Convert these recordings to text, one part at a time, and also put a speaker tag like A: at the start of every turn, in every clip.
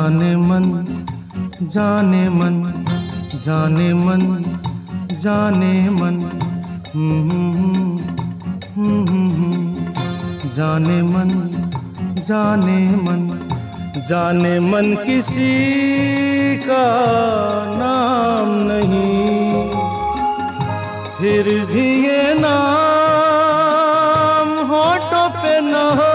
A: जाने मन जाने मन जाने मन जाने मन जाने मन जाने मन जाने मन किसी का नाम नहीं, फिर भी ये नाम होठों पे न हो,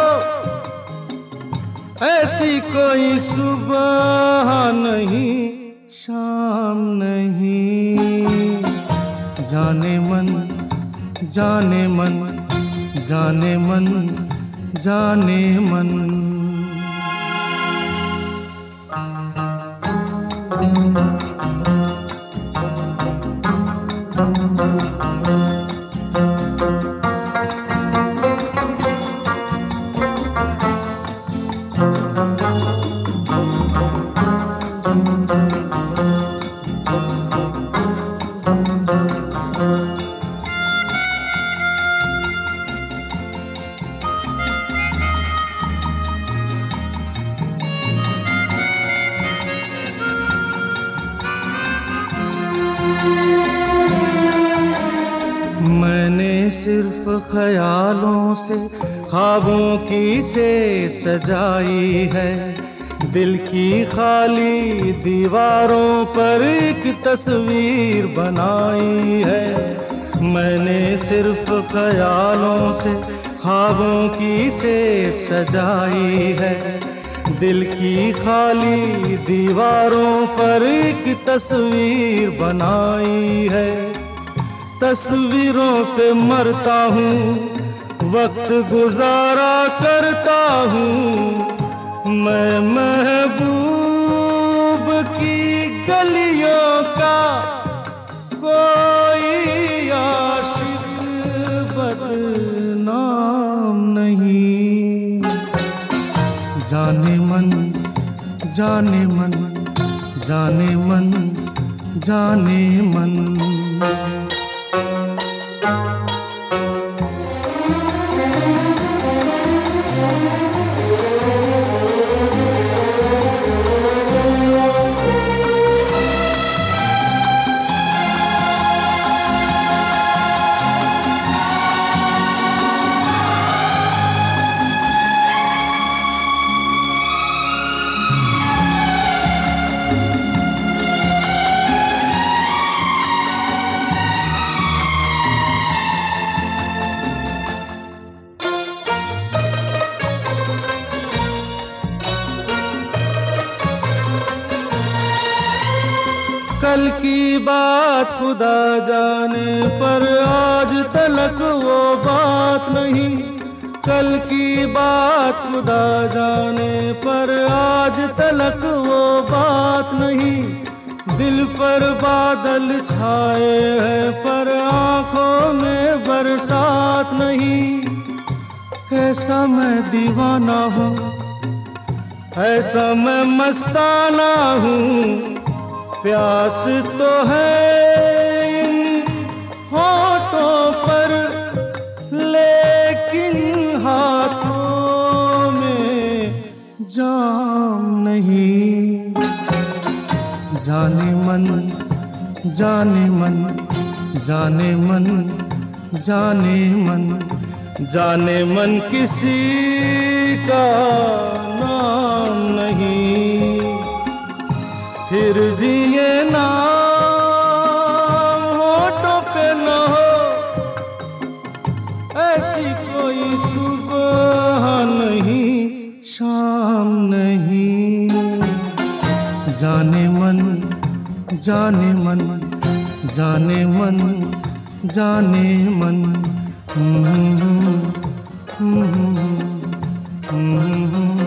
A: ऐसी कोई सुबह नहीं शाम नहीं। जाने मन जाने मन जाने मन जाने मन। मैंने सिर्फ ख्यालों से ख्वाबों की से सजाई है, दिल की खाली दीवारों पर एक तस्वीर बनाई है। मैंने सिर्फ ख्यालों से ख्वाबों की से सजाई है, दिल की खाली दीवारों पर एक तस्वीर बनाई है। तस्वीरों पे मरता हूँ, वक्त गुजारा करता हूँ, मैं महबूब की गलियों का कोई आशिक बदनाम नहीं। जाने मन जाने मन जाने मन जाने मन। कल की बात खुदा जाने पर आज तलक वो बात नहीं, कल की बात खुदा जाने पर आज तलक वो बात नहीं। दिल पर बादल छाए हैं पर आंखों में बरसात नहीं। कैसा मैं दीवाना हूँ, ऐसा मैं मस्ताना हूँ, प्यास तो है इन होठों पर लेकिन हाथों में जाम नहीं। जाने मन जाने मन जाने मन जाने मन जाने मन किसी का नाम नहीं, फिर भी ये नाम होठों पे न हो, ऐसी कोई सुबह नहीं शाम नहीं। जाने मन जाने मन जाने मन जाने मन।